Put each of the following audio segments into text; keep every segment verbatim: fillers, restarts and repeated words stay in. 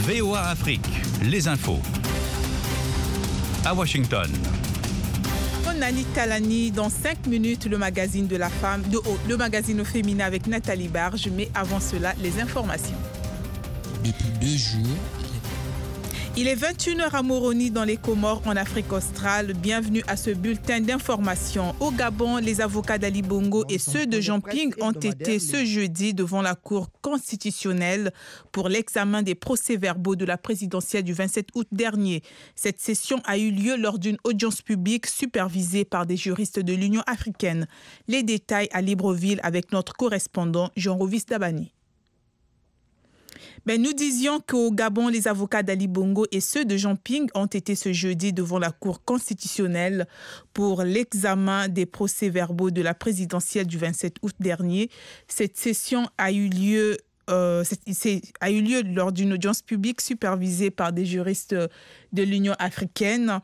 V O A Afrique, les infos. À Washington. Nani Talani, dans cinq minutes, le magazine de la femme, de haut, le magazine au féminin avec Nathalie Barge, mais avant cela, les informations. Depuis deux jours, il est vingt et une heures à Moroni dans les Comores en Afrique australe. Bienvenue à ce bulletin d'information. Au Gabon, les avocats d'Ali Bongo et ceux de Jean Ping ont été ce jeudi devant la Cour constitutionnelle pour l'examen des procès-verbaux de la présidentielle du vingt-sept août dernier. Cette session a eu lieu lors d'une audience publique supervisée par des juristes de l'Union africaine. Les détails à Libreville avec notre correspondant Jean-Rovis Dabani. Ben, nous disions qu'au Gabon, les avocats d'Ali Bongo et ceux de Jean Ping ont été ce jeudi devant la Cour constitutionnelle pour l'examen des procès-verbaux de la présidentielle du vingt-sept août dernier. Cette session a eu lieu, euh, c'est, c'est, a eu lieu lors d'une audience publique supervisée par des juristes de l'Union africaine.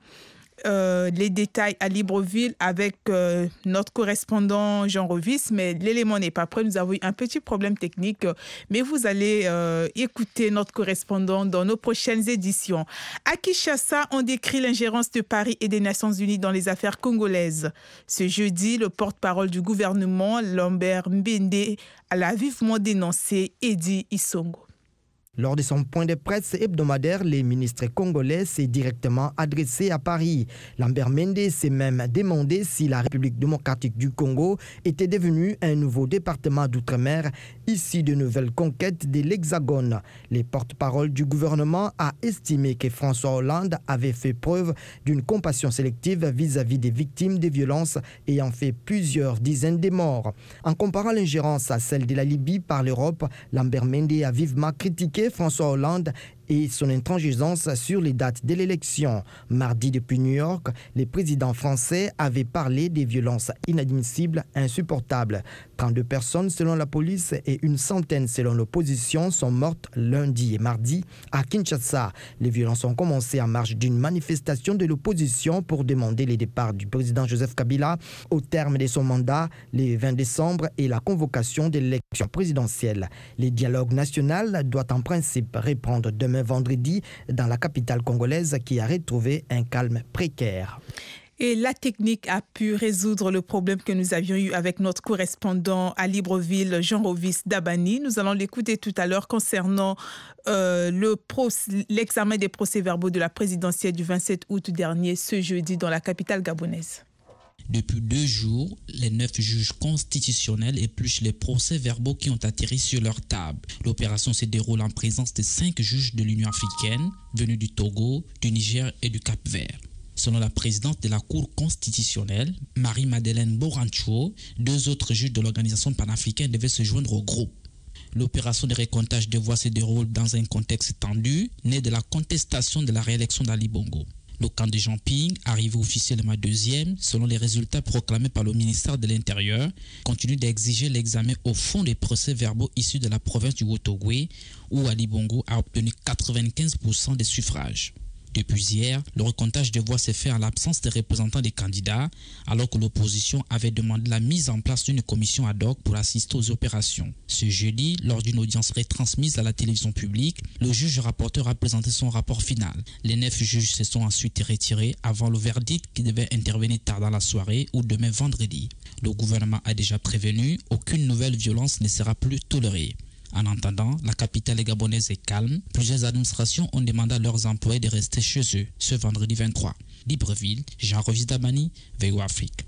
Euh, les détails à Libreville avec euh, notre correspondant Jean Rovis, mais l'élément n'est pas prêt. Nous avons eu un petit problème technique, mais vous allez euh, écouter notre correspondant dans nos prochaines éditions. À Kinshasa, on décrit l'ingérence de Paris et des Nations Unies dans les affaires congolaises. Ce jeudi, le porte-parole du gouvernement, Lambert Mbende, a vivement dénoncé Edi Isongo. Lors de son point de presse hebdomadaire, les ministres congolais s'est directement adressé à Paris. Lambert Mende s'est même demandé si la République démocratique du Congo était devenue un nouveau département d'outre-mer issu de nouvelles conquêtes de l'Hexagone. Les porte-paroles du gouvernement a estimé que François Hollande avait fait preuve d'une compassion sélective vis-à-vis des victimes des violences ayant fait plusieurs dizaines de morts. En comparant l'ingérence à celle de la Libye par l'Europe, Lambert Mende a vivement critiqué François Hollande et son intransigeance sur les dates de l'élection. Mardi, depuis New York, les présidents français avaient parlé des violences inadmissibles, insupportables. trente-deux personnes selon la police et une centaine selon l'opposition sont mortes lundi et mardi à Kinshasa. Les violences ont commencé en marge d'une manifestation de l'opposition pour demander le départ du président Joseph Kabila au terme de son mandat le vingt décembre et la convocation de l'élection présidentielle. Le dialogue national doit en principe reprendre demain vendredi dans la capitale congolaise qui a retrouvé un calme précaire. Et la technique a pu résoudre le problème que nous avions eu avec notre correspondant à Libreville, Jean-Rovis Dabani. Nous allons l'écouter tout à l'heure concernant euh, le pro- l'examen des procès-verbaux de la présidentielle du vingt-sept août dernier, ce jeudi, dans la capitale gabonaise. Depuis deux jours, les neuf juges constitutionnels épluchent les procès-verbaux qui ont atterri sur leur table. L'opération se déroule en présence de cinq juges de l'Union africaine, venus du Togo, du Niger et du Cap-Vert. Selon la présidente de la Cour constitutionnelle, Marie-Madeleine Borancho, deux autres juges de l'organisation panafricaine devaient se joindre au groupe. L'opération de récomptage des voix se déroule dans un contexte tendu, né de la contestation de la réélection d'Ali Bongo. Le camp de Jean Ping, arrivé officiellement deuxième, selon les résultats proclamés par le ministère de l'Intérieur, continue d'exiger l'examen au fond des procès-verbaux issus de la province du Haut-Ogooué, où Ali Bongo a obtenu quatre-vingt-quinze pour cent des suffrages. Depuis hier, le recomptage des voix s'est fait en l'absence des représentants des candidats, alors que l'opposition avait demandé la mise en place d'une commission ad hoc pour assister aux opérations. Ce jeudi, lors d'une audience retransmise à la télévision publique, le juge rapporteur a présenté son rapport final. Les neuf juges se sont ensuite retirés avant le verdict qui devait intervenir tard dans la soirée ou demain vendredi. Le gouvernement a déjà prévenu, aucune nouvelle violence ne sera plus tolérée. En attendant, la capitale gabonaise est calme. Plusieurs administrations ont demandé à leurs employés de rester chez eux ce vendredi vingt-trois. Libreville, Jean-Rovis Dabani, V O A Afrique.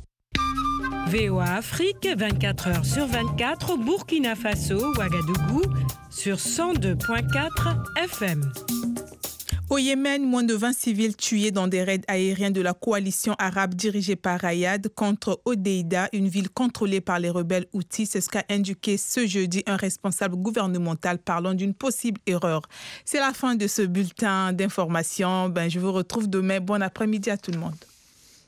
V O A Afrique, vingt-quatre heures sur vingt-quatre, Burkina Faso, Ouagadougou, sur cent deux virgule quatre F M. Au Yémen, moins de vingt civils tués dans des raids aériens de la coalition arabe dirigée par Riyad contre Hodeïda, une ville contrôlée par les rebelles Houthis. C'est ce qu'a indiqué ce jeudi un responsable gouvernemental parlant d'une possible erreur. C'est la fin de ce bulletin d'information. Ben, je vous retrouve demain. Bon après-midi à tout le monde.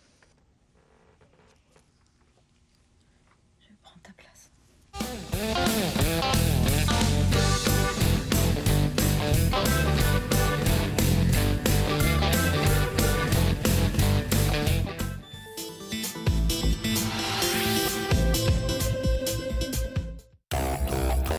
Je prends ta place.